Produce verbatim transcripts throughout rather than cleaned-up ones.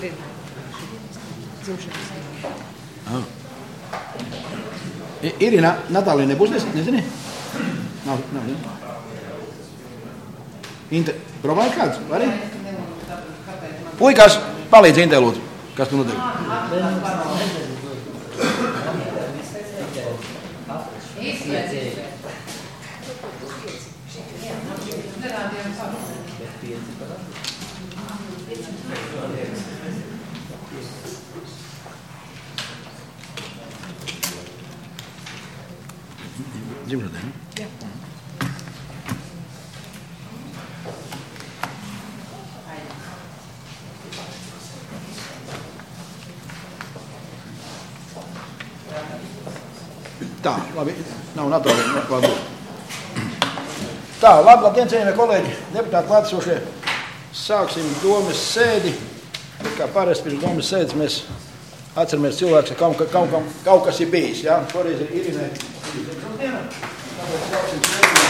Ah. Irina, Natālija nebūs, nezini? Nav, nav, ne? Inte, problēma kāds, vari? Puikās, palīdz Inte, lūdzu. Kas tu notiek? Dzimšanai, ne? Jā. Tā, labi, nav Natālija, labi. Tā, labi, labdien, cienījamie kolēģi, deputāti klātesošie. Sāksim domas sēdi. Kā parasti pirms domas sēdes mēs atceramies cilvēks, ka kaut, kaut, kaut, kaut kas ir bijis. Ja? Šoreiz ir Irinai. Tāpēc sāksim sēdi.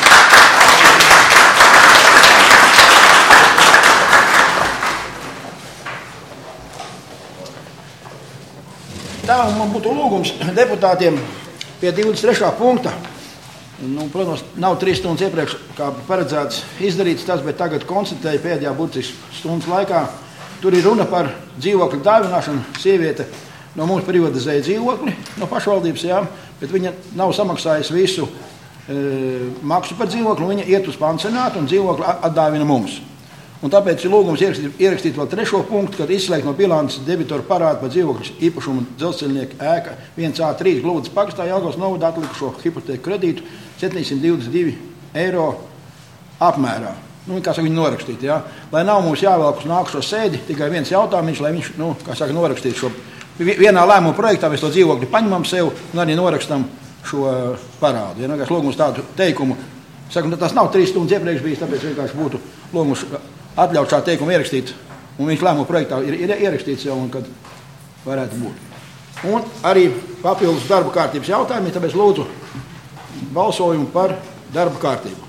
Tā man būtu lūgums deputātiem pie divdesmit trešā punkta. Nu, protams, nav trīs stundas iepriekš, kā paredzēts izdarīts tas, bet tagad konstatēju pēdējā burtiski stundas laikā. Tur ir runa par dzīvokļu dāvināšanu. Sieviete no mums privatizēja dzīvokli no pašvaldības, jā, bet viņa nav samaksājusi visu e, maksu par dzīvokli. Viņa iet uz pansionātu un dzīvokli atdāvina mums. Un tāpēc ir lūgums ierakstīt, ierakstīt vēl trešo punktu, kad izslēgt no bilances debitoru parādu par dzīvokļu īpašumu dzelzceļnieku ēka viens A trīs Glūdas pagastā Jelgavas novadā atlikušo hipoteku kredītu septiņsimt divdesmit divi eiro apmērā. Nu, kā saka, viņi norakstīt, jā. Lai nav mums jāvelk uz nākušo sēdi, tikai viens jautājums, lai viņš, nu, kā saka, norakstīt šo. Vienā lēmuma projektā mēs to dzīvokļu paņemam sev un arī norakstam šo parādu. Ja, nu, lūgums tādu teikumu. Saku, tas nav trīs stundas iepriekš bijis, tāpēc vienkārši būtu lūgums atļaut šā teikumu ierakstīt, un viņš lēmuma projektā ir, ir ierakstīts jau, un kad varētu būt. Un arī papildus darba kārtības jautājumi, tāpēc lūdzu balsojumu par darba kārtību.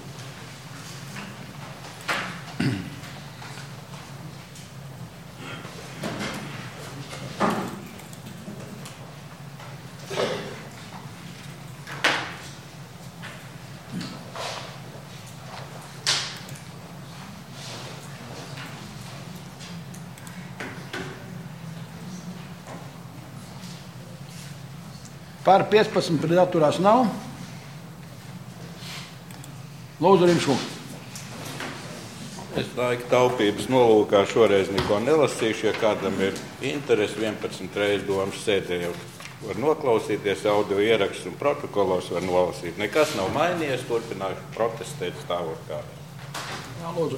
Par piecpadsmit pret atturās nav. Lūdzu, Rimškungs. Es laika taupības nolūkā šoreiz neko nelasīšu. Ja kādam ir interesi, vienpadsmit reizes domas sēdē jau var noklausīties, audio ierakstus un protokolos var nolasīt. Nekas nav mainījies, turpināšu protestēt stāvot kā. Jā, lūdzu.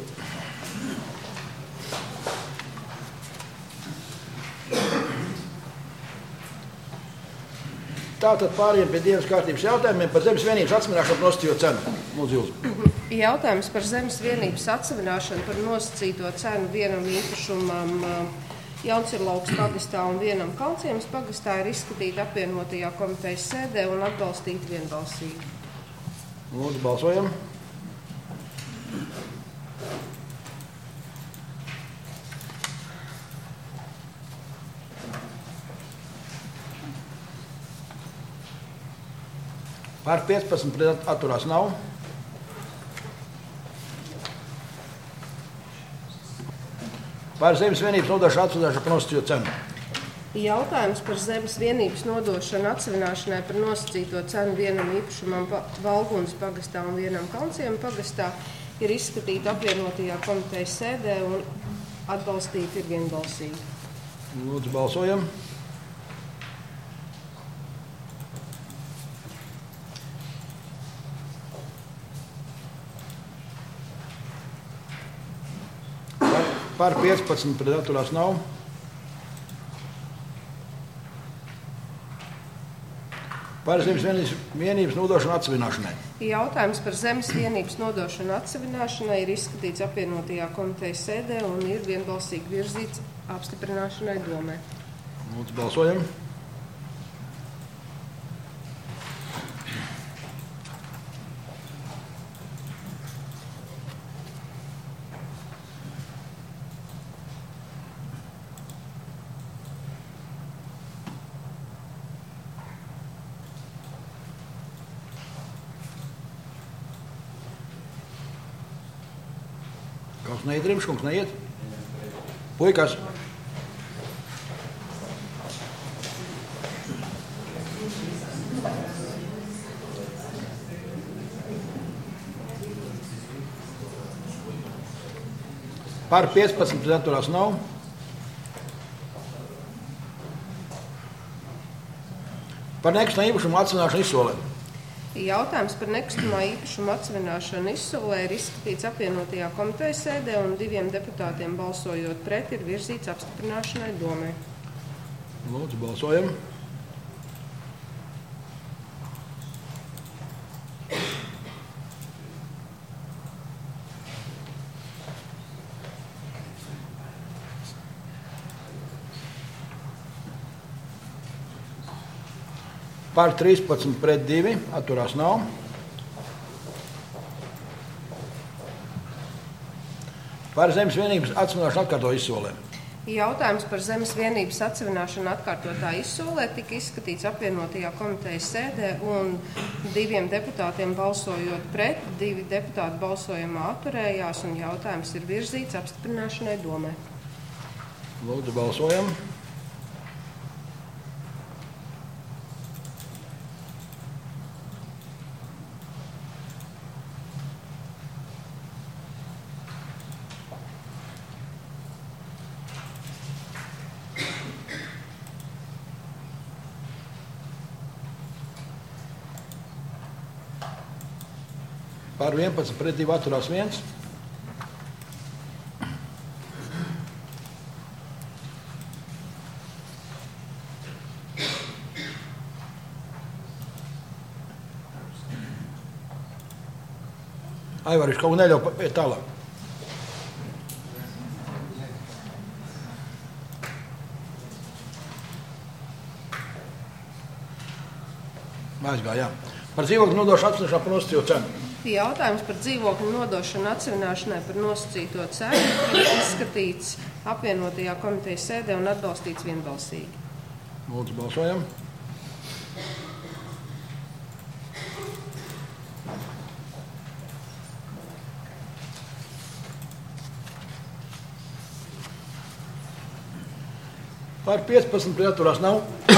Tātad pāriem pie dienas kārtības jautājumiem par zemes vienības atsavināšanu par nosacīto cenu. Lūdzu, jūs. Jautājums par zemes vienības atsavināšanu par nosacīto cenu vienam īpašumam Jauncirlaukas pagastā un vienam Kalnciemas pagastā ir izskatīta apvienotajā komitejas sēdē un atbalstīta vienbalsīgi. Lūdzu, balsojam. Par piecpadsmit pret atturās nav. Par zemes vienības nodošanu atsavināšanai par nosacīto cenu. Jautājums par zemes vienības nodošanu atsavināšanai par nosacīto cenu vienam īpašumam Valgunas pagastā un vienam Kalnciemas pagastā ir izskatīta apvienotajā komitejas sēdē un atbalstīta ir vienbalsīgi. Lūdzu, balsojam. Par piecpadsmit pret atturās nav. Par zemes vienības nodošanu atsavināšanai. Jautājums par zemes vienības nodošanu atsavināšanai ir izskatīts apvienotajā komitejas sēdē un ir vienbalsīgi virzīts apstiprināšanai domē. Lūdzu, balsojam. Kungs neiet, Rimša kungs neiet. Puikas. Par piecpadsmit pret atturās nav. Par nekustamā īpašuma atsevināšanu izsolē. Jautājums par nekustamā īpašuma atsevināšanu izsolē ir izskatīts apvienotajā komitejas sēdē un diviem deputātiem balsojot pret ir virzīts apstiprināšanai domai. Lūdzu, balsojam. Par trīspadsmit pret divi, atturās nav. Par zemes vienības atsevināšanu atkārto izsolē. Jautājums par zemes vienības atsevināšanu atkārtotā izsolē tika izskatīts apvienotajā komitejas sēdē un diviem deputātiem balsojot pret, divi deputāti balsojumā atturējās un jautājums ir virzīts apstiprināšanai domai. Lūdzu, balsojam. Par vienpadsmit pret divi atturās viens. Aivariš, kaut neļauj iet tālāk. Aizgāja, jā. Par dzīvokļu nodošanu atsevināšanā par nosacīto cenu. Jautājums par dzīvokļu nodošanu atsevināšanai par nosacīto cenu ir izskatīts apvienotajā komitejas sēdē un atbalstīts vienbalsīgi. Lūdzu, balsojam. Par piecpadsmit pret atturās nav.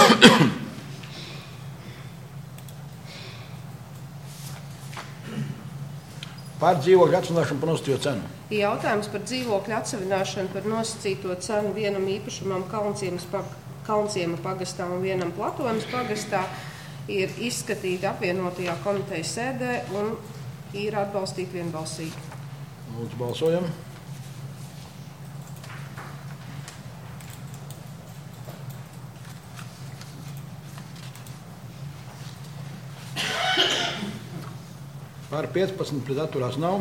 Par dzīvokļu atsevināšanu par nosacīto cenu. Jautājums par dzīvokļu atsevināšanu par nosacīto cenu vienam īpašumam Kalnciema pagastā un vienam Platonas pagastā ir izskatīti apvienotajā komitejas sēdē un ir atbalstīti vienbalsīgi. Lūdzu, balsojam. Par piecpadsmit pret atturās nav.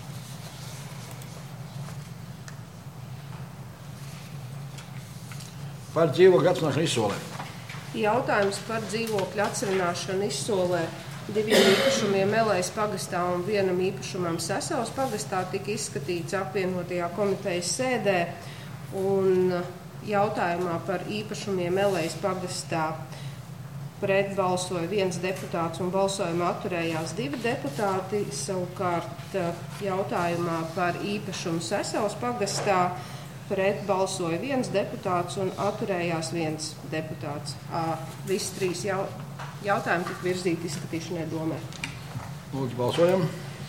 Par dzīvokļu atsevināšanu izsolē. Jautājums par dzīvokļu atsevināšanu izsolē diviem īpašumiem Elejas pagastā un vienam īpašumam Sesavas pagastā tika izskatīts apvienotajā komitejas sēdē un jautājumā par īpašumiem Elejas pagastā pret balsoja viens deputāts un balsojumā atturējās divi deputāti. Savukārt jautājumā par īpašumu Sesavas pagastā pret balsoja viens deputāts un atturējās viens deputāts. Visi trīs jau, jautājumi tika virzīti izskatīšanai domē. Lūdzu, balsojam.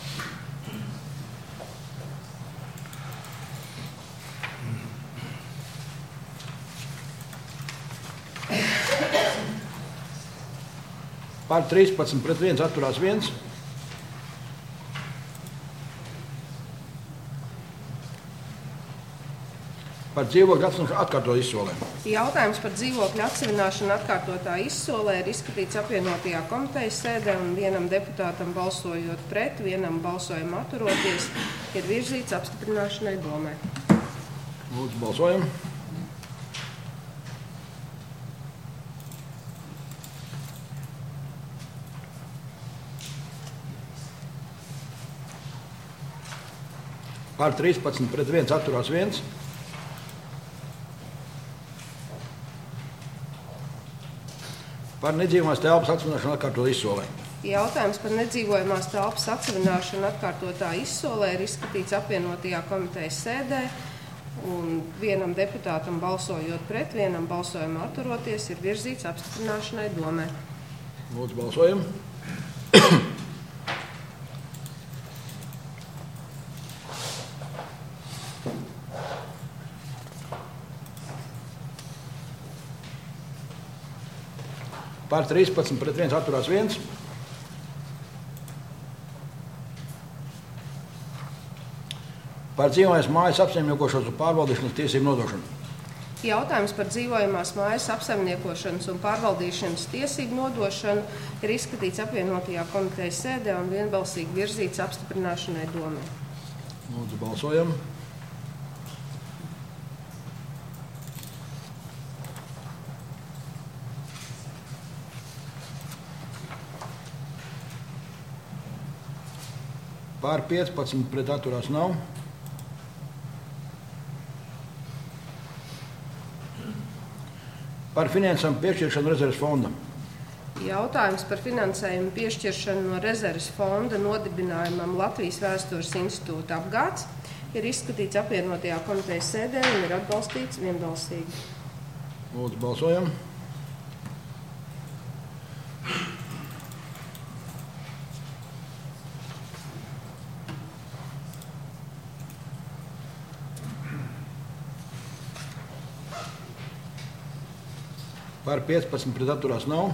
Par trīspadsmit pret viens atturās viens. Par dzīvokļu atsevināšanu atkārtotā izsolē. Jautājums par dzīvokļu atsevināšanu atkārtotā izsolē ir izskatīts apvienotajā komitejas sēdē un vienam deputātam balsojot pret, vienam balsojumu atturoties, ir virzīts apstiprināšanai domē. Lūdzu, balsojam. Par trīspadsmit pret viens atturās viens. Par nedzīvojamās telpas atsevināšanu atkārtotā izsolē. Jautājums par nedzīvojamās telpas atsevināšanu atkārtotā izsolē ir izskatīts apvienotajā komitejas sēdē, un vienam deputātam balsojot pret, vienam balsojumā atturoties, ir virzīts apstiprināšanai domē. Lūdzu, balsojam. Par trīspadsmit pret viens atturās viens. Par dzīvojamās mājas apsaimniekošanas un pārvaldīšanas tiesību nodošanu. Jautājums par dzīvojamās mājas apsaimniekošanas un pārvaldīšanas tiesību nodošanu ir izskatīts apvienotajā komitejas sēdē un vienbalsīgi virzīts apstiprināšanai domē. Lūdzu, balsojam. Par piecpadsmit pret atturās nav. Par finansējumu piešķiršanu rezerves fondam. Jautājums par finansējumu piešķiršanu no rezerves fonda nodibinājumam Latvijas Vēstures institūta apgāds ir izskatīts apvienotajā komitejas sēdē un ir atbalstīts vienbalsīgi. Lūdzu, balsojam. Par piecpadsmit pret atturās nav.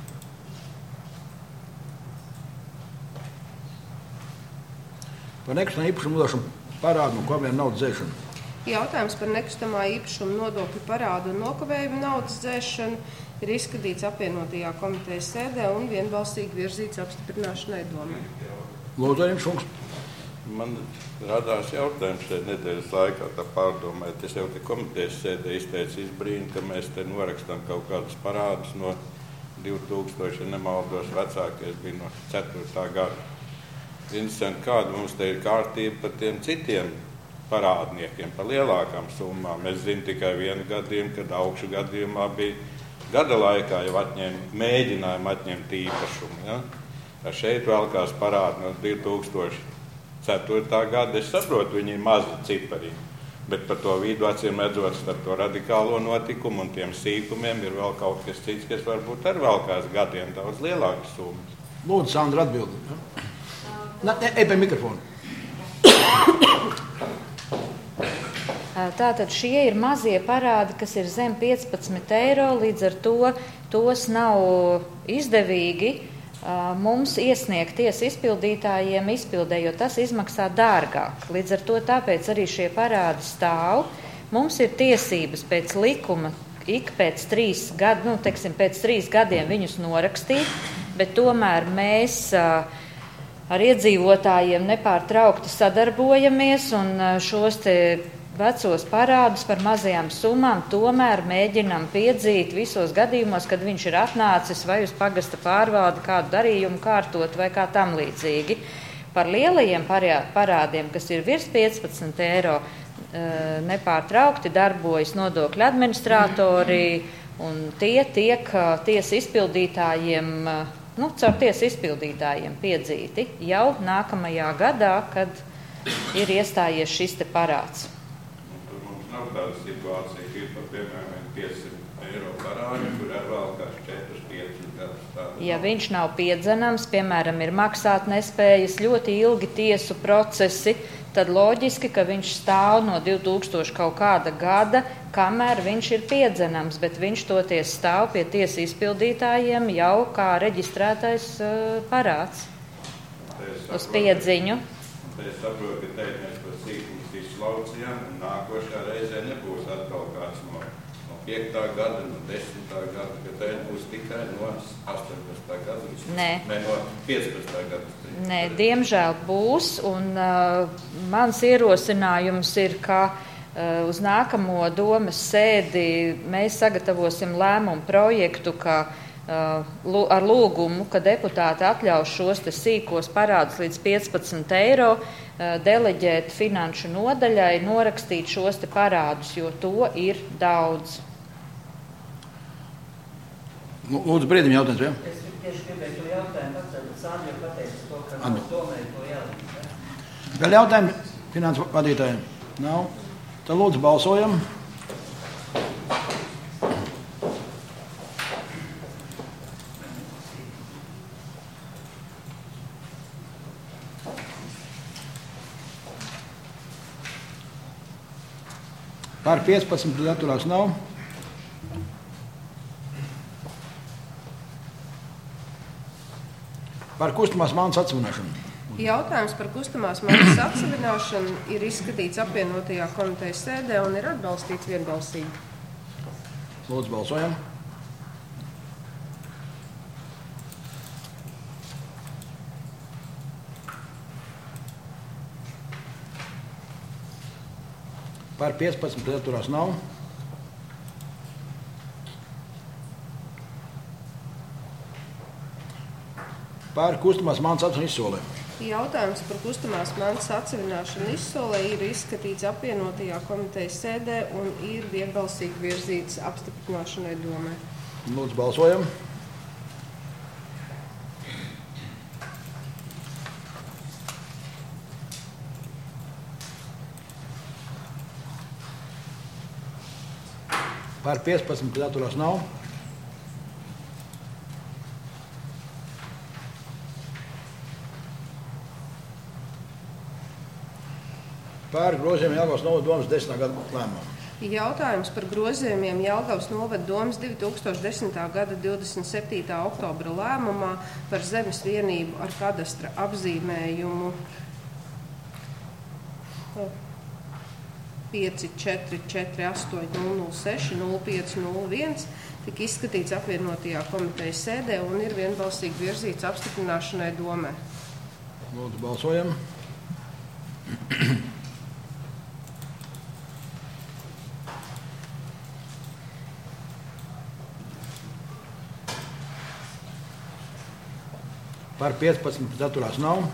Par nekustamā īpašuma nodošanu parādu un kavējumu naudas dzēšanu. Jautājums par nekustamā īpašuma nodokļu parādu un nokavējumu naudas dzēšanu ir izskatīts apvienotajā komitejas sēdē un vienbalsīgi virzīts apstiprināšanai domē. Lūdzu, Arim Šunks. Man radās jautājums šeit nedēļas laikā, tā pārdomājot. Es jau te komitejas sēdē izteicu izbrīnu, ka mēs te norakstam kaut kādus parādus no divi tūkstoši, ja nemaldos, vecākais bija no ceturtā gada. Interesanti, kāda mums te ir kārtība par tiem citiem parādniekiem, par lielākām summām. Es zinu tikai vienu gadījumu, kad augšu gadījumā bija gada laikā jau atņēma, mēģinājumu atņemt īpašumu. Ja? Šeit vēlkās parādi no divi tūkstoši ceturtā gada. Es saprotu, viņi ir mazi cipari, bet par to vidu acīm redzot starp to radikālo notikumu un tiem sīkumiem ir vēl kaut kas cits, kas varbūt ar vēlkās gadiem daudz lielākas summas. Lūdzu, Sandra, atbildi. Ja? Ej pie mikrofonu. Tātad šie ir mazie parādi, kas ir zem piecpadsmit eiro, līdz ar to tos nav izdevīgi mums iesniegt tiesu izpildītājiem izpildē, jo tas izmaksā dārgāk. Līdz ar to tāpēc arī šie parādi stāv. Mums ir tiesības pēc likuma ik pēc trīs, gad, nu, teiksim, pēc trīs gadiem viņus norakstīt, bet tomēr mēs ar iedzīvotājiem nepārtraukti sadarbojamies un šos te vecos parādus par mazajām summām tomēr mēģinam piedzīt visos gadījumos, kad viņš ir atnācis vai uz pagasta pārvaldi kādu darījumu kārtot vai kā tam līdzīgi. Par lielajiem parādiem, kas ir virs piecpadsmit eiro, nepārtraukti darbojas nodokļu administratori un tie tiek tiesa izpildītājiem, nu, caur tiesa izpildītājiem piedzīti jau nākamajā gadā, kad ir iestājies šis te parāds. Nav tāda situācija, ka ir par piemēram piecsimt eiro parādi, kur ir vēl kāds četri pieci gadus. Ja viņš nav piedzenams, piemēram, ir maksāt nespējas, ļoti ilgi tiesu procesi, tad loģiski, ka viņš stāv no divi tūkstoši kaut kāda gada, kamēr viņš ir piedzenams, bet viņš toties stāv pie tiesu izpildītājiem jau kā reģistrētais uh, parāds uz piedziņu. Es saprotu, ka te mēs par sīkumus izslaucījām, un nākošā reizē nebūs atkal kāds no, no piektā gada, no desmitā gada, ka te būs tikai no astoņpadsmitā gada. Nē. Nē, no piecpadsmitā gada. Nē, diemžēl būs, un uh, mans ierosinājums ir, ka uh, uz nākamo domes sēdi mēs sagatavosim lēmumu projektu, ka ar lūgumu, ka deputāti atļaus šos te sīkos parādus līdz piecpadsmit eiro deleģēt finanšu nodaļai, norakstīt šos te parādus, jo to ir daudz. Lūdzu, brīdim jautājums, jā? tieši gribēju to jautājumu atcelt. Sāņi jau pateica to, ka nav tomēr to jālikt. Vēl jautājumi finansu vadītājiem? Nav. Tad lūdzu balsojam. Par piecpadsmit pret atturās nav. Par kustamās mantas atsevināšanu. Jautājums par kustamās mantas atsevināšanu ir izskatīts apvienotajā komitejas sēdē un ir atbalstīts vienbalsīgi. Lūdzu, balsojam. Par piecpadsmit pret atturās nav. Par kustamās mantas atsevināšanu izsolē. Jautājums par kustamās mantas atsevināšanu izsolē ir izskatīts apvienotajā komitejas sēdē un ir vienbalsīgi virzīts apstiprināšanai domē. Lūdzu, balsojam. Par piecpadsmit pret atturās nav. Par grozījumiem Jelgavas novada domas desmitā gada lēmumā. Jautājums par grozījumiem Jelgavas novada domas divi tūkstoši desmitā gada divdesmit septītā oktobra lēmumā par zemes vienību ar kadastra apzīmējumu pieci četri četri astoņi nulle nulle seši nulle pieci nulle viens tika izskatīts apvienotajā komitejas sēdē un ir vienbalsīgi virzīts apstiprināšanai domē. Lūdzu, balsojam. Par piecpadsmit pret atturās nav.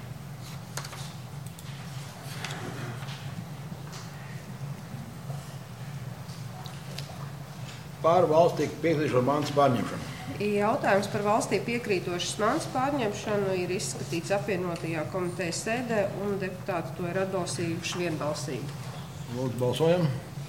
Par valstī piekrītošo mantas pārņemšanu. Jautājums par valstī piekrītošas mantas pārņemšanu ir izskatīts apvienotajā komitejas sēdē un deputāti to ir atbalstījuši vienbalsīgi. Lūdzu, balsojam.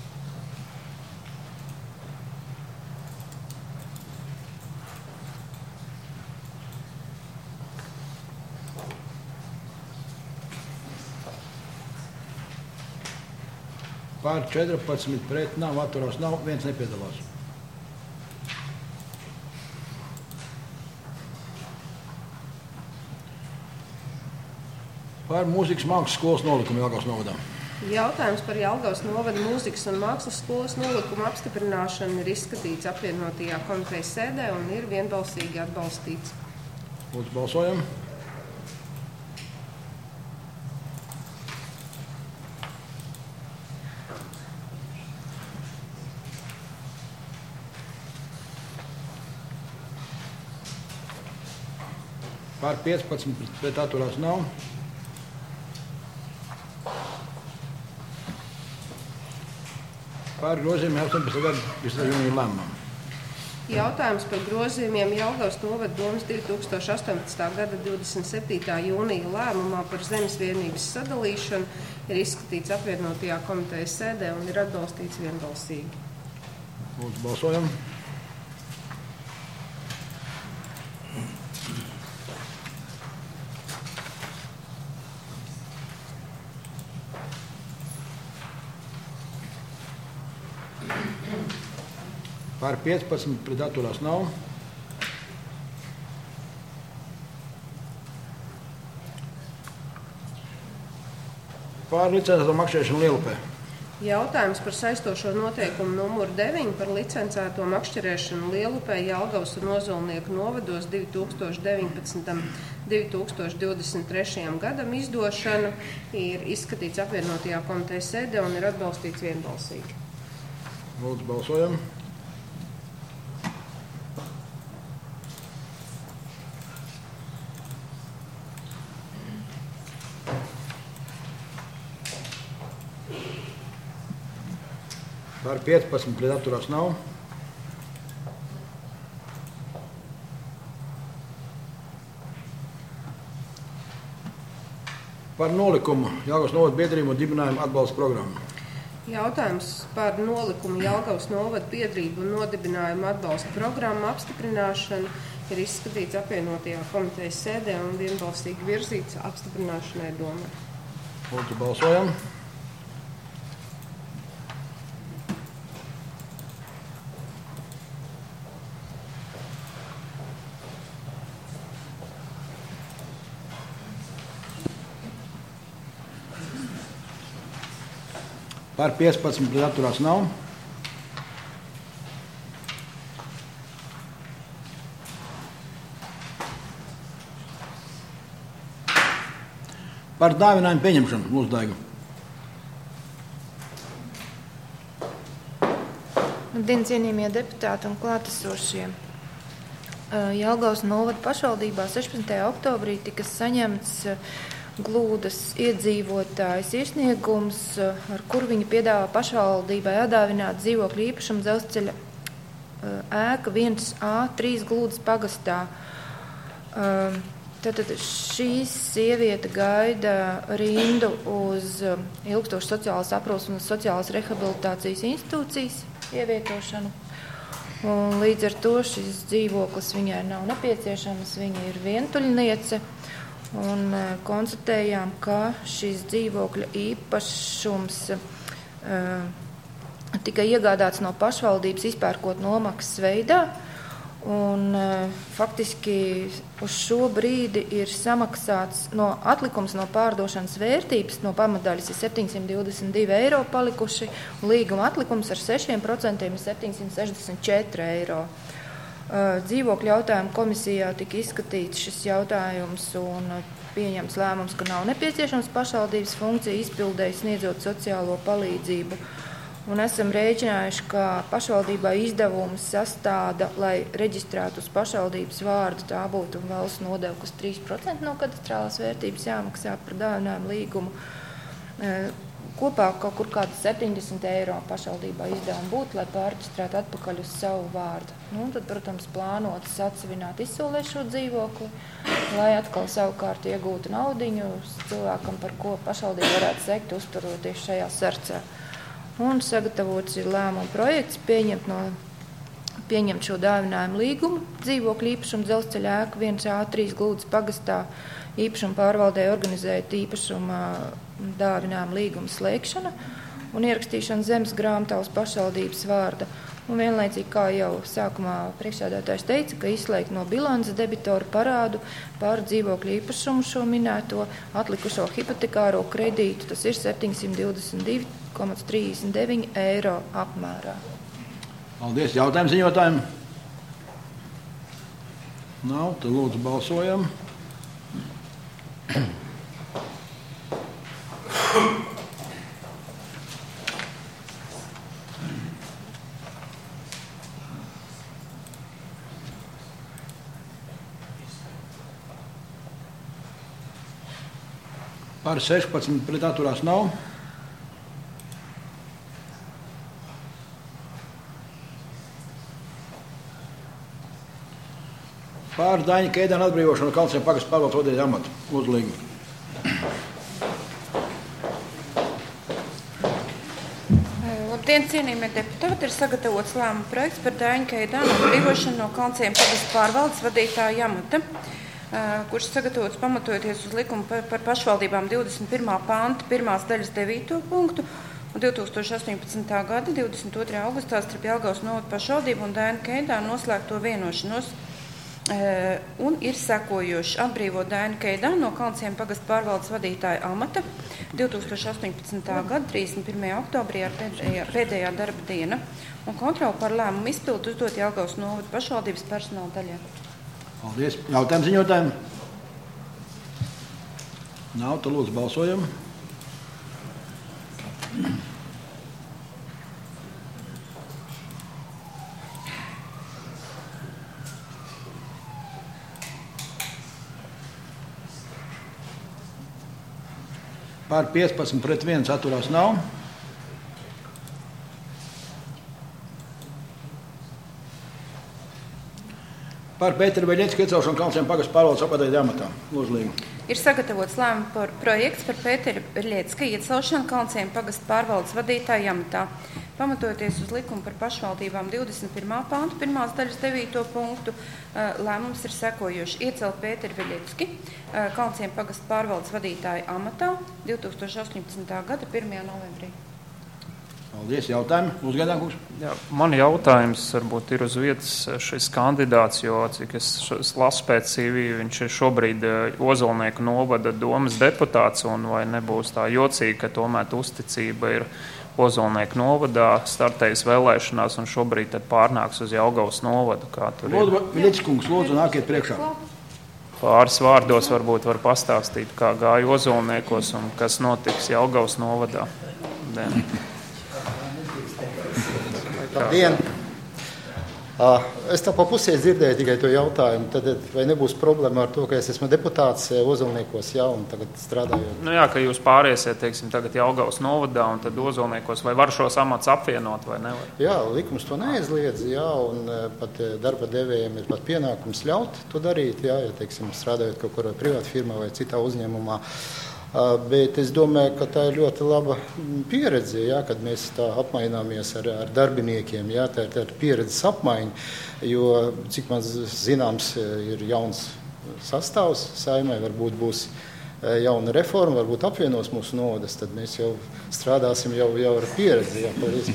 Par četrpadsmit pret nav, atturās nav, viens nepiedalās. Par mūzikas mākslas skolas nolikumu Jelgavas novadā. Jautājums par Jelgavas novada mūzikas un mākslas skolas nolikumu apstiprināšanu ir izskatīts apvienotajā komitejas sēdē un ir vienbalsīgi atbalstīts. Lūdzu, balsojam. Par piecpadsmit pret atturās nav. Par grozījumiem astoņpadsmitā gada divdesmitā jūnija lēmumam. Jautājums par grozījumiem Jelgavas novada domas divi tūkstoši astoņpadsmitā gada divdesmit septītā jūnija lēmumā par zemes vienības sadalīšanu ir izskatīts apvienotajā komitejas sēdē un ir atbalstīts vienbalsīgi. Lūdzu, balsojam. Par piecpadsmit pret atturās nav. Par licencēto makšķerēšanu Lielupē. Jautājums par saistošo noteikumu numuru deviņi par licencēto makšķerēšanu Lielupē Jelgavas un Ozolnieku novados divi tūkstoši deviņpadsmitajam un divi tūkstoši divdesmit trešajam gadam izdošanu ir izskatīts apvienotajā komitejas sēdē un ir atbalstīts vienbalsīgi. Lūdzu, balsojam. Par piecpadsmit pret atturās nav. Par nolikumu Jelgavas novada biedrību un dibinājumu atbalsta programmu. Jautājums par nolikumu Jelgavas novada biedrību un nodibinājumu atbalsta programmu apstiprināšanu ir izskatīts apvienotajā komitejas sēdē un vienbalsīgi virzīts apstiprināšanai domē. Lūdzu, balsojam. Par piecpadsmit pret atturās nav. Par dāvinājumu pieņemšanu, lūdzu, Daiga. Labdien, cienījamie deputāti un klātesošie. Jelgavas novada pašvaldībā sešpadsmitajā oktobrī tika saņemts Glūdas iedzīvotājs iesniegums, ar kuru viņi piedāvā pašvaldībai atdāvināt dzīvokļu īpašumu dzelzceļa ēka viens A trīs Glūdas pagastā. Tātad šī sieviete gaida rindu uz ilgstošu sociālas aprūpes un sociālas rehabilitācijas institūcijas ievietošanu. Un līdz ar to šis dzīvoklis viņai nav nepieciešams, viņa ir vientuļniece. Un konstatējām, ka šis dzīvokļa īpašums uh, tika iegādāts no pašvaldības izpērkot nomaksas veidā. Un, uh, faktiski uz šo brīdi ir samaksāts no atlikums no pārdošanas vērtības, no pamatdaļas ir septiņsimt divdesmit divi eiro palikuši, un līguma atlikums ar sešiem procentiem ir septiņsimt sešdesmit četri eiro. Dzīvokļu jautājumu komisijā tika izskatīts šis jautājums un pieņemts lēmums, ka nav nepieciešams pašvaldības funkcija izpildēji sniedzot sociālo palīdzību. Un esam rēķinājuši, ka pašvaldībā izdevums sastāda, lai reģistrētu uz pašvaldības vārdu, tā būtu valsts nodeva, kas trīs procenti no kadastrālās vērtības jāmaksā par dāvinājumu līgumu. Kopā kaut kur kāda septiņdesmit eiro pašvaldībā izdevuma būtu, lai pārreģistrētu atpakaļ uz savu vārdu. Nu, tad, protams, plānotas atsevināt izsolē šo dzīvokli, lai atkal savukārt iegūtu naudiņu cilvēkam, par ko pašvaldība varētu sekt, uzturoties šajā sarcē. Un sagatavots ir lēmuma projekts pieņemt, no, pieņemt šo dāvinājumu līgumu dzīvokļu īpašumu dzelzceļa ēku viens A trīs Glūdas pagastā īpašumu pārvaldē organizēt īpašuma dāvinājuma līguma slēgšana un ierakstīšana zemes grāmatā uz pašvaldības vārda. Un vienlaicīgi, kā jau sākumā priekšsēdētājs teica, ka izslēgt no bilances debitoru parādu par dzīvokļu īpašumu šo minēto atlikušo hipotekāro kredītu, tas ir septiņsimt divdesmit divi komats trīsdesmit deviņi eiro apmērā. Paldies. Jautājumu ziņotājiem? Nav, tad lūdzu balsojam. Par sešpadsmit pret atturās nav. Par Daņa Keidāna atbrīvošanu no Kalnciem pagasta pārvaldes vadītāja amata. Lūdzu, Līga. Labdien, cienījamie deputāti, ir sagatavots lēmuma projekts par Daņa Keidāna atbrīvošanu no Kalnciem pagasta pārvaldes vadītāja amata, kurš sagatavots pamatojoties uz likumu par, par pašvaldībām divdesmit pirmā panta pirmās daļas devīto punktu un divi tūkstoši astoņpadsmitā gada divdesmit otrajā augustā starp Jelgavas novada pašvaldību un Daņa Keidānu noslēgto vienošanos. Uh, un ir sekojoši atbrīvot Dainu Keidānu no Kalnciem pagasta pārvaldes vadītāja amata divi tūkstoši astoņpadsmitā gada trīsdesmit pirmajā oktobrī ar pēdējā, pēdējā darba diena un kontroli par lēmumu izpildu uzdot Jelgavas novada pašvaldības personāla daļā. Paldies. Jautājumu ziņotājiem? Nav, tad lūdzu balsojam. Par piecpadsmit pret viens atturās nav. Par Pētera Veļiecka iecelšanu Kalnciem pagasta pārvaldes vadītāja amatā. Lūdzu, Līga. Ir sagatavots lēmuma par projekts par Pētera Berļiecka iecelšanu Kalnciem pagasta pārvaldes vadītāja amatā. Pamatojoties uz likumu par pašvaldībām divdesmit pirmā pānta pirmās daļas devīto punktu, lēmums ir sekojoši iecelt Pēteru Berļiecki Kalnciem pagasta pārvaldes vadītāja amatā divtūkstoš astoņpadsmitā gada pirmajā novembrī. Paldies, jautājumi. Uzgaidām, kungs. Jā, man jautājums varbūt ir uz vietas šis kandidāts, jo, cik es lasu pēc C V, viņš ir šobrīd Ozolnieku novada domas deputāts, un vai nebūs tā jocīgi, ka tomēr uzticība ir Ozolnieku novadā, startējas vēlēšanās, un šobrīd tad pārnāks uz Jelgavas novadu, kā tur ir. Lūdzu, Viļits kungs, lūdzu, nākiet priekšā. Pāris vārdos varbūt var pastāstīt, kā gāja Ozolniekos un kas notiks Jelgavas novadā. Dien. Labdien! Es tā pa pusē dzirdēju tikai to jautājumu. Tad vai nebūs problēma ar to, ka es esmu deputāts Ozolniekos, jā, un tagad strādājot? Nu jā, ka jūs pāriesiet, teiksim, tagad Jelgavas novadā un tad Ozolniekos, vai var šos amats apvienot vai nevar? Jā, likums to neaizliedz, jā, un pat darba devējiem ir pat pienākums ļaut to darīt, jā, ja, teiksim, strādājot kaut kurā privāta firmā vai citā uzņēmumā. Bet es domāju, ka tā ir ļoti laba pieredze, jā, kad mēs tā apmaināmies ar, ar darbiniekiem. Jā, tā, ir, tā ir pieredzes apmaiņa, jo, cik man zināms, ir jauns sastāvs saimai, varbūt būs jauna reforma, varbūt apvienos mūsu novadas, tad mēs jau strādāsim jau, jau ar pieredzi. Jā, paldies.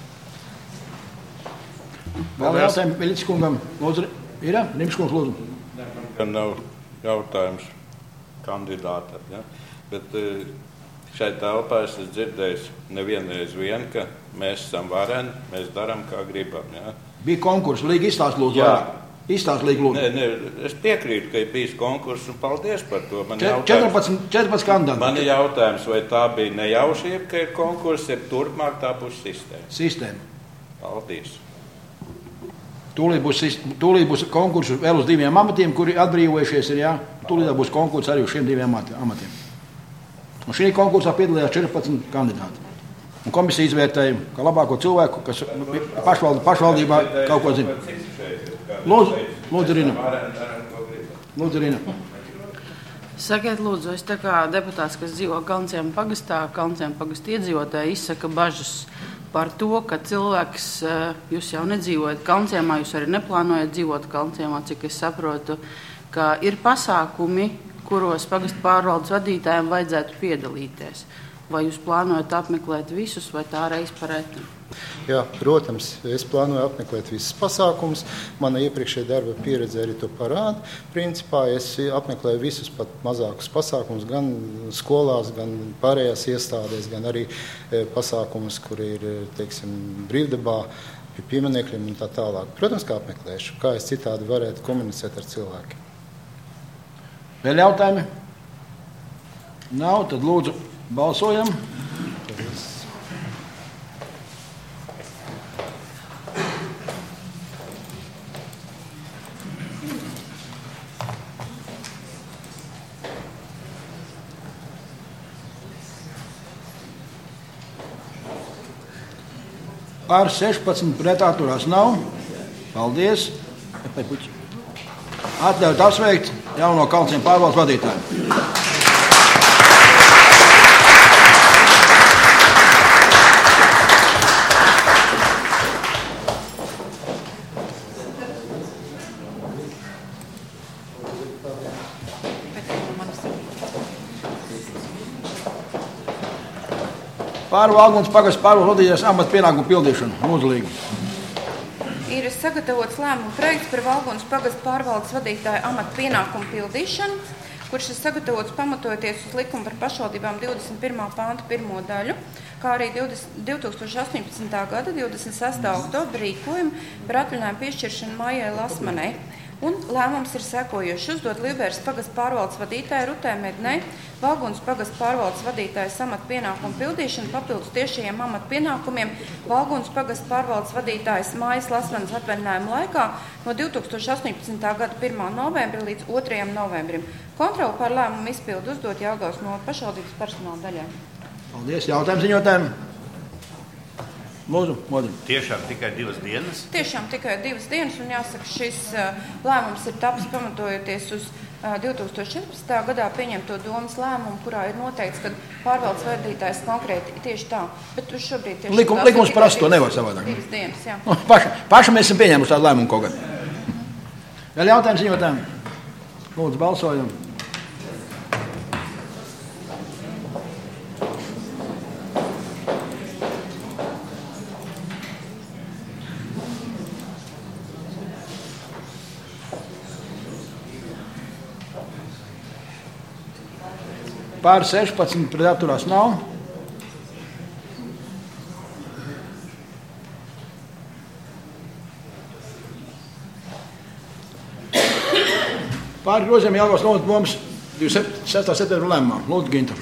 Vēl jautājumu Viļits kungam. Lūdzu, ir? Rims kungs, lūdzu. Gan nav jautājums kandidātam, ja? Bet šai telpā es esmu dzirdējis nevienreiz vien, ka mēs esam vareni, mēs darām, kā gribam. Ja? Bija konkurss, Līga izstāst lūdzu. Jā. Izstāst Līga lūdzu. Nē, nē, es piekrītu, ka ir bijis konkurss un paldies par to. Man četrpadsmit, četrpadsmit kandidāti. Man ir jautājums, vai tā bija nejaušība, ka ir konkurss, ja turpmāk tā būs sistēma? Sistēma. Paldies. Tūlīt būs, tūlīt būs konkurss vēl uz diviem amatiem, kuri atbrīvojušies ir, jā. Tūlīt būs konkurss arī uz šiem diviem amatiem. Un šī konkursā piedalījās četrpadsmit kandidāti. Un komisija izvērtēja, ka labāko cilvēku, kas pašvald, pašvaldībā kaut ko zina. Lūdzu, lūdzu, Rina. Lūdzu, Rina. Sakiet, lūdzu, es tā kā deputāts, kas dzīvo Kalnciem pagastā, Kalnciem pagasta iedzīvotāji izsaka bažas par to, ka cilvēks, jūs jau nedzīvojat Kalnciemā, jūs arī neplānojat dzīvot Kalnciemā, cik es saprotu, ka ir pasākumi, kuros pagasta pārvaldes vadītājiem vajadzētu piedalīties. Vai jūs plānojat apmeklēt visus, vai tā reiz parēta? Jā, protams, es plānoju apmeklēt visus pasākumus. Mana iepriekšējā darba pieredze arī to parāda. Principā es apmeklēju visus pat mazākus pasākumus, gan skolās, gan pārējās iestādēs, gan arī pasākumus, kur ir, teiksim, brīvdabā, pie pieminekļiem un tā tālāk. Protams, kā apmeklēšu, kā es citādi varētu komunicēt ar cilvēkiem. Vēl jautājumi? Nav, tad lūdzu balsojam. Par sešpadsmit pret atturās nav. Paldies. Atļaut apsveikt jauno Kalnciem pārvaldes vadītāju. Pārvaldes pagasta pārvaldes vadītājas amata pienākumu pildīšanu. Lūdzu, Līga. Ir sagatavots lēmuma projekts par Valgunas pagasta pārvaldes vadītāja amata pienākumu pildīšanu, kurš ir sagatavots pamatojoties uz likumu par pašvaldībām divdesmit pirmā pānta pirmo daļu, kā arī divtūkstoš astoņpadsmitā gada divdesmit sestā oktobra rīkojumu par atvaļinājumu piešķiršanu Maijai Lasmanai. Un lēmums ir sekojošs uzdot Līberes pagasta pārvaldes vadītāja Rutē Mednei Valgunas pagasta pārvaldes vadītājas amata pienākumu pildīšanu papildus tiešajiem amata pienākumiem Valgunas pagasta pārvaldes vadītājas Maijas Lasmanas atvaļinājuma laikā no divtūkstoš astoņpadsmitā gada pirmā novembra līdz otrajam novembrim. Kontroli par lēmumu izpildu uzdot Jelgavas novada pašvaldības personāla daļai. Paldies. Jautājumu ziņotājiem. Lūdzu, Modri. Tiešām tikai divas dienas? Tiešām tikai divas dienas, un jāsaka, šis uh, lēmums ir taps pamatojoties uz uh, divtūkstoš četrpadsmitā gadā pieņemto domas lēmumu, kurā ir noteikts, ka pārvaldes vadītājs konkrēti tieši tā. Bet uz šobrīd tieši Likum, tās likums ir prasa to divas, nevar savādāk. Divas dienas, jā. No, paši, paši mēs esam pieņēmuši tādu lēmumu kaut kad. Vēl jautājums ziņotājiem? Lūdzu, balsojam. Pār sešpadsmit, pret atturās nav. Pār grozījumiem Jelgavas novadas domas divdesmit sestā septembra lēmumā. Lūdzu, Ginta.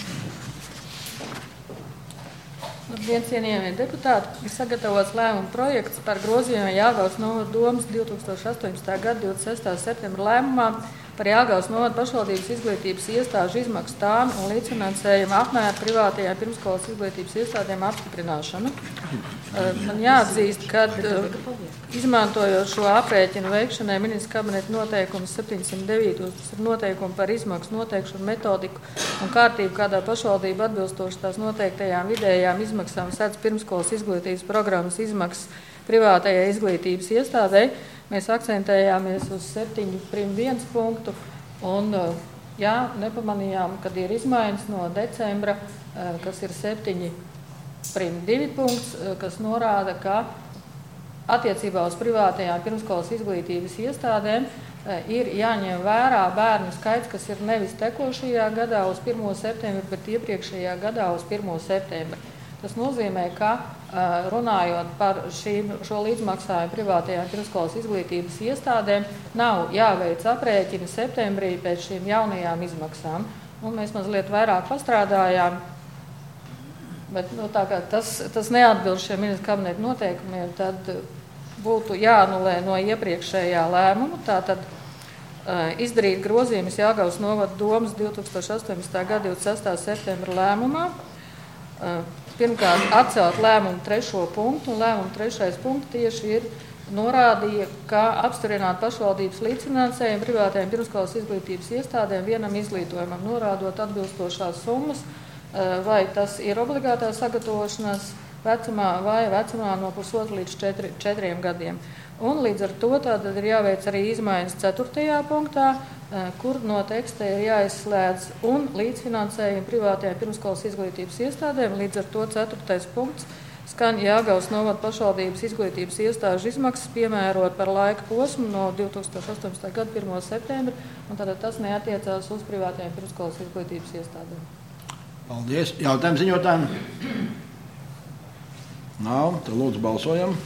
Labdien, cienījamie deputāti! Ir sagatavots lēmuma projekts par grozījumiem Jelgavas novadas domas divtūkstoš astoņpadsmitā gada divdesmit sestā septembra lēmumā par Jelgavas novada pašvaldības izglītības iestāžu izmaksu tānu un līdzfinansējumu apmēru privātajām pirmskolas izglītības iestādēm apstiprināšanu. Man jāatzīst, ka izmantojot šo aprēķinu veikšanai ministra kabineta noteikumus septiņsimt deviņi, tas ir noteikumi par izmaksu noteikšanu metodiku un kārtību, kādā pašvaldība atbilstoši tās noteiktajām vidējām izmaksām sedz pirmskolas izglītības programmas izmaksas privātajai izglītības iestādei. Mēs akcentējāmies uz septiņu prim viens punktu un, jā, nepamanījām, kad ir izmaiņas no decembra, kas ir septiņi prim divi punkts, kas norāda, ka attiecībā uz privātajām pirmskolas izglītības iestādēm ir jāņem vērā bērnu skaits, kas ir nevis tekošajā gadā uz pirmo septembri, bet iepriekšējā gadā uz pirmo septembri. Tas nozīmē, ka runājot par šīm, šo līdzmaksājumu privātajām pirmskolas izglītības iestādēm, nav jāveic aprēķini septembrī pēc šīm jaunajām izmaksām. Un mēs mazliet vairāk pastrādājām, bet nu, tā kā tas, tas neatbilst šiem ministra kabineta noteikumiem, tad būtu jāanulē no iepriekšējā lēmuma. Tātad izdarīt grozījumus Jelgavas novada domas divtūkstoš astoņpadsmitā gada divdesmit sestā septembra lēmumā. Pirmkārt, atcelt lēmumu trešo punktu, un lēmumu trešais punkts tieši ir norādīja, ka apstiprināt pašvaldības līdzfinansējumu privātajām pirmskolas izglītības iestādēm vienam izglītojumam, norādot atbilstošās summas, vai tas ir obligātā sagatavošanās vecumā vai vecumā no pusotra līdz četri, četriem gadiem. Un līdz ar to tātad ir jāveic arī izmaiņas ceturtajā punktā, kur no teksta ir jāizslēdz un līdzfinansējumu privātajām pirmskolas izglītības iestādēm. Līdz ar to ceturtais punkts skan Jelgavas novada pašvaldības izglītības iestāžu izmaksas piemērot par laika posmu no divtūkstoš astoņpadsmitā gada pirmā septembra, un tātad tas neatiecās uz privātajām pirmskolas izglītības iestādēm. Paldies. Jautājumu ziņotājiem? Nav. Tad lūdzu balsojam.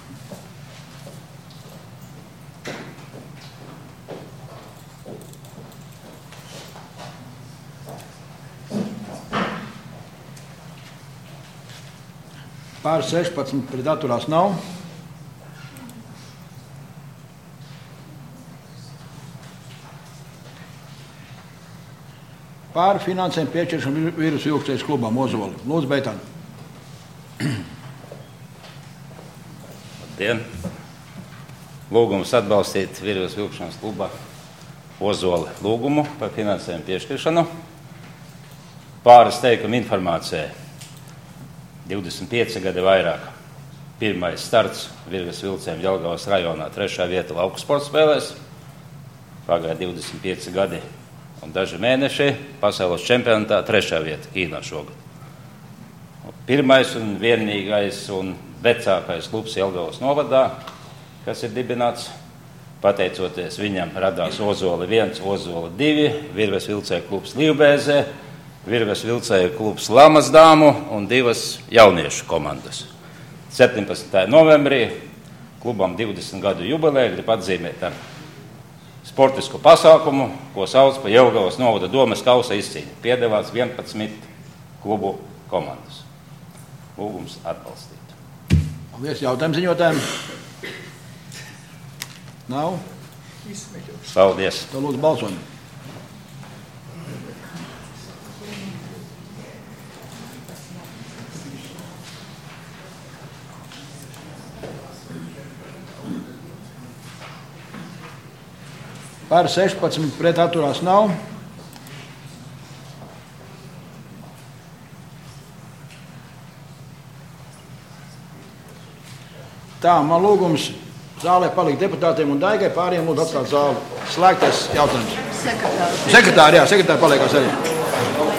Pār sešpadsmit, pret atturās nav. Pār finansēm piešķiršanu vīrusu ilgspējas klubam Ozoli. Lūdzu, Beitāni. Labdien! Lūgums atbalstīt vīrusu ilgspējas kluba Ozoli lūgumu par finansējumu piešķiršanu. Pāris teikumu informācijai. divdesmit pieci gadi vairāk. Pirmais starts Virgas vilcējiem Jelgavas rajonā, trešā vieta lauku sporta spēlēs. Pagāja divdesmit pieci gadi un daži mēneši pasaules čempionātā, trešā vieta Ķīnā šogad. Pirmais un vienīgais un vecākais klubs Jelgavas novadā, kas ir dibināts. Pateicoties viņam radās Ozoli viens, Ozoli divi, Virgas vilcēju klubs Līvbēzē, Virgas vilcēju klubs Lamas dāmu un divas jauniešu komandas. septiņpadsmitajā novembrī klubam divdesmit gadu jubileju grib atzīmēt ar sportisku pasākumu, ko sauc par Jelgavas novada domas kausa izcīņu. Piedevās vienpadsmit klubu komandas. Lūgums atbalstīt. Paldies. Jautājumu ziņotājiem? Nav? Paldies. Tad lūdzu balsojam. Par sešpadsmit, pret atturās nav. Tā, man lūgums zālē palikt deputātiem un Daigai, pāriem lūdzu atstāt zāli. Slēgtais jautājums. Sekretārs. Sekretāri, jā, sekretāri paliekās arī.